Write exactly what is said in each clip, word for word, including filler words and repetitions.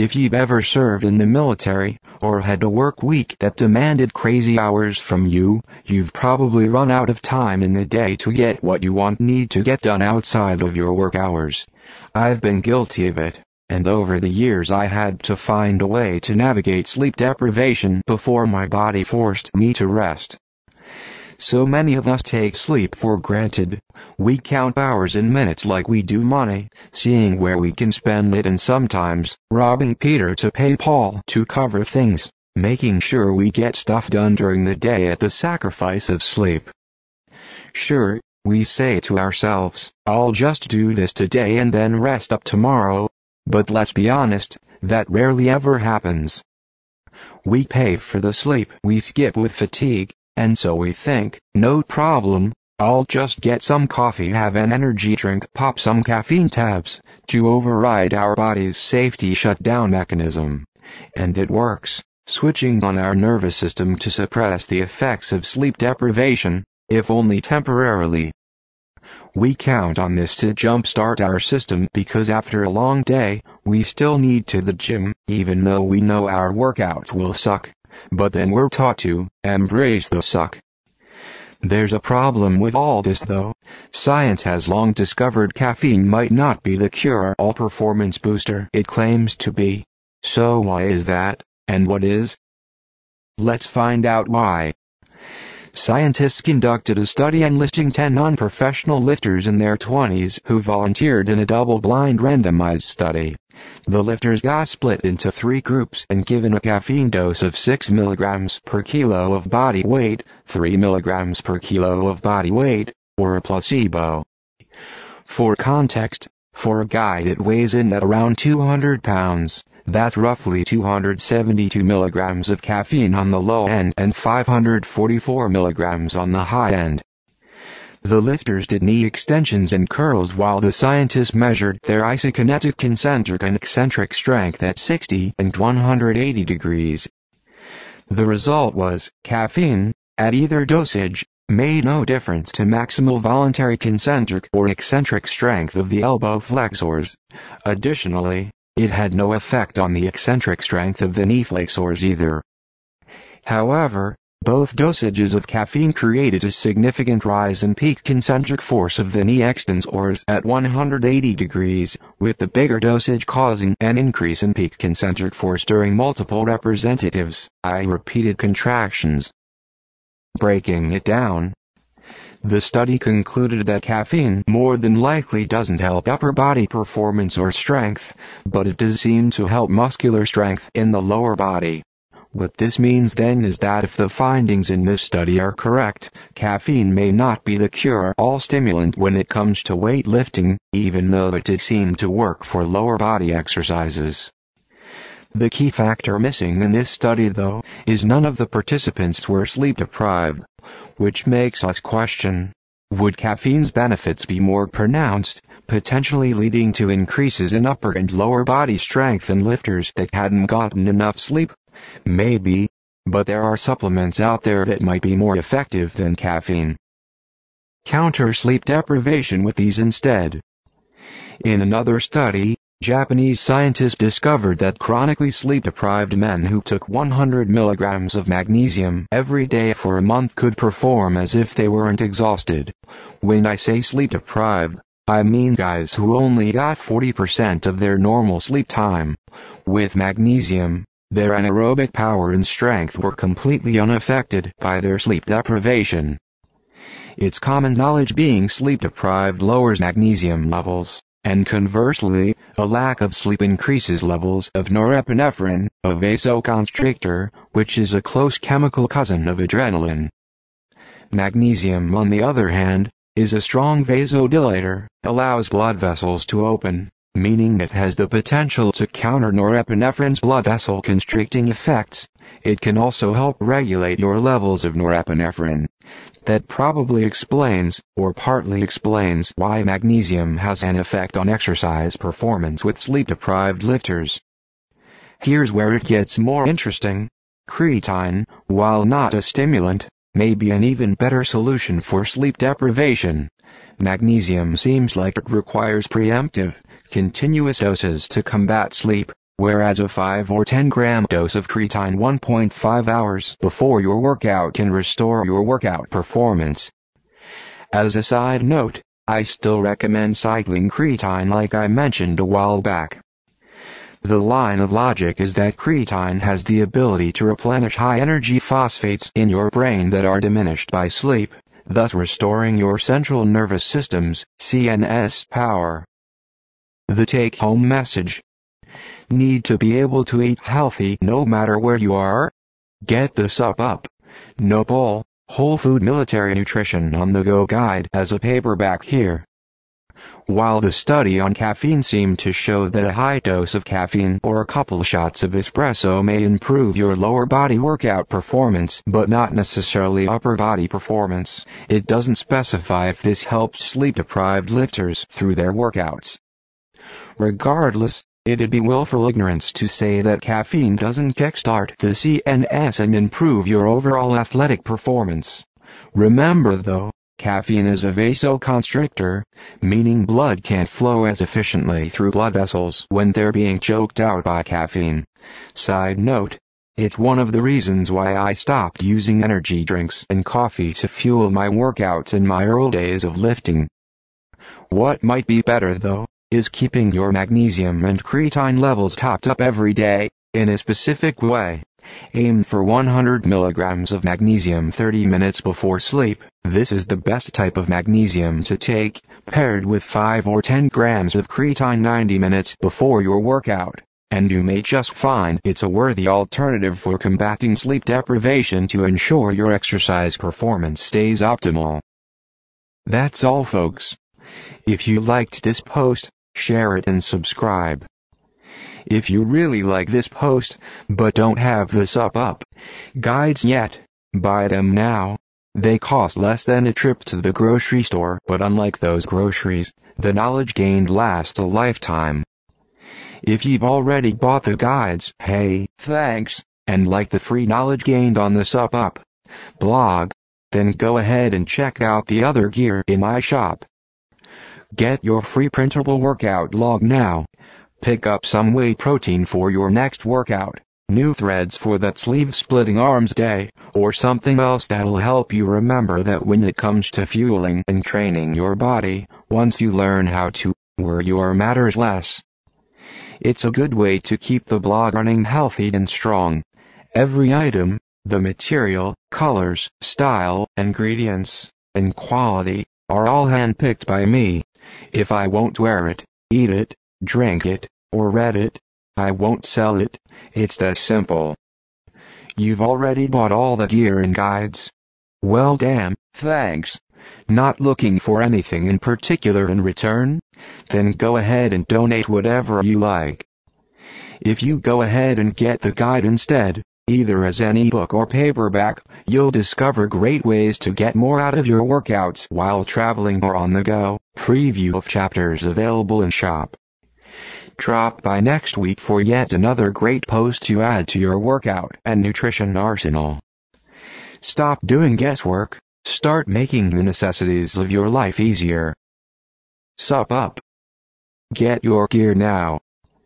If you've ever served in the military, or had a work week that demanded crazy hours from you, you've probably run out of time in the day to get what you want need to get done outside of your work hours. I've been guilty of it, and over the years I had to find a way to navigate sleep deprivation before my body forced me to rest. So many of us take sleep for granted. We count hours and minutes like we do money, seeing where we can spend it and sometimes robbing Peter to pay Paul to cover things, making sure we get stuff done during the day at the sacrifice of sleep. Sure, we say to ourselves, I'll just do this today and then rest up tomorrow, but let's be honest, that rarely ever happens. We pay for the sleep we skip with fatigue, and so we think, no problem, I'll just get some coffee, have an energy drink, pop some caffeine tabs, to override our body's safety shutdown mechanism. And it works, switching on our nervous system to suppress the effects of sleep deprivation, if only temporarily. We count on this to jumpstart our system because after a long day, we still need to the gym, even though we know our workouts will suck. But then we're taught to embrace the suck. There's a problem with all this though. Science has long discovered caffeine might not be the cure-all performance booster it claims to be. So why is that, and what is? Let's find out why. Scientists conducted a study enlisting ten non-professional lifters in their twenties who volunteered in a double-blind randomized study. The lifters got split into three groups and given a caffeine dose of six milligrams per kilo of body weight, three milligrams per kilo of body weight, or a placebo. For context, for a guy that weighs in at around two hundred pounds, that's roughly two hundred seventy-two milligrams of caffeine on the low end and five hundred forty-four milligrams on the high end. The lifters did knee extensions and curls while the scientists measured their isokinetic concentric and eccentric strength at sixty and one hundred eighty degrees. The result was, caffeine, at either dosage, made no difference to maximal voluntary concentric or eccentric strength of the elbow flexors. Additionally, it had no effect on the eccentric strength of the knee flexors either. However, both dosages of caffeine created a significant rise in peak concentric force of the knee extensors at one hundred eighty degrees, with the bigger dosage causing an increase in peak concentric force during multiple representatives, I repeated contractions. Breaking it down, the study concluded that caffeine more than likely doesn't help upper body performance or strength, but it does seem to help muscular strength in the lower body. What this means then is that if the findings in this study are correct, caffeine may not be the cure-all stimulant when it comes to weightlifting, even though it did seem to work for lower body exercises. The key factor missing in this study, though, is none of the participants were sleep deprived, which makes us question, would caffeine's benefits be more pronounced, potentially leading to increases in upper and lower body strength in lifters that hadn't gotten enough sleep? Maybe, but there are supplements out there that might be more effective than caffeine. Counter sleep deprivation with these instead. In another study, Japanese scientists discovered that chronically sleep-deprived men who took one hundred milligrams of magnesium every day for a month could perform as if they weren't exhausted. When I say sleep-deprived, I mean guys who only got forty percent of their normal sleep time. With magnesium, their anaerobic power and strength were completely unaffected by their sleep deprivation. It's common knowledge being sleep-deprived lowers magnesium levels, and conversely, a lack of sleep increases levels of norepinephrine, a vasoconstrictor, which is a close chemical cousin of adrenaline. Magnesium, on the other hand, is a strong vasodilator, allows blood vessels to open, meaning it has the potential to counter norepinephrine's blood vessel constricting effects. It can also help regulate your levels of norepinephrine. That probably explains, or partly explains, why magnesium has an effect on exercise performance with sleep-deprived lifters. Here's where it gets more interesting. Creatine, while not a stimulant, may be an even better solution for sleep deprivation. Magnesium seems like it requires preemptive, continuous doses to combat sleep, whereas a five or ten gram dose of creatine one point five hours before your workout can restore your workout performance. As a side note, I still recommend cycling creatine like I mentioned a while back. The line of logic is that creatine has the ability to replenish high-energy phosphates in your brain that are diminished by sleep, thus restoring your central nervous system's C N S power. The take-home message: need to be able to eat healthy no matter where you are? Get the Sup Up, No Bull, Whole Food Military Nutrition on the Go guide as a paperback here. While the study on caffeine seemed to show that a high dose of caffeine or a couple shots of espresso may improve your lower body workout performance but not necessarily upper body performance, it doesn't specify if this helps sleep-deprived lifters through their workouts. Regardless, it'd be willful ignorance to say that caffeine doesn't kickstart the C N S and improve your overall athletic performance. Remember though, caffeine is a vasoconstrictor, meaning blood can't flow as efficiently through blood vessels when they're being choked out by caffeine. Side note, it's one of the reasons why I stopped using energy drinks and coffee to fuel my workouts in my early days of lifting. What might be better though, is keeping your magnesium and creatine levels topped up every day, in a specific way. Aim for one hundred milligrams of magnesium thirty minutes before sleep. This is the best type of magnesium to take, paired with five or ten grams of creatine ninety minutes before your workout, and you may just find it's a worthy alternative for combating sleep deprivation to ensure your exercise performance stays optimal. That's all folks. If you liked this post, share it and subscribe. If you really like this post, but don't have the Sup Up guides yet, buy them now. They cost less than a trip to the grocery store, but unlike those groceries, the knowledge gained lasts a lifetime. If you've already bought the guides, hey, thanks, and like the free knowledge gained on the Sup Up blog, then go ahead and check out the other gear in my shop. Get your free printable workout log now. Pick up some whey protein for your next workout, new threads for that sleeve-splitting arms day, or something else that'll help you remember that when it comes to fueling and training your body, once you learn how to, where you are matters less. It's a good way to keep the blog running healthy and strong. Every item, the material, colors, style, ingredients, and quality, are all handpicked by me. If I won't wear it, eat it, drink it, or read it, I won't sell it. It's that simple. You've already bought all the gear and guides? Well damn, thanks. Not looking for anything in particular in return? Then go ahead and donate whatever you like. If you go ahead and get the guide instead, either as an ebook or paperback, you'll discover great ways to get more out of your workouts while traveling or on the go. Preview of chapters available in shop. Drop by next week for yet another great post to add to your workout and nutrition arsenal. Stop doing guesswork, start making the necessities of your life easier. Sup Up. Get your gear now.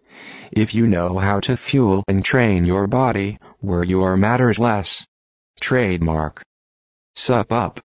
If you know how to fuel and train your body, where your matters less. Trademark. Sup Up.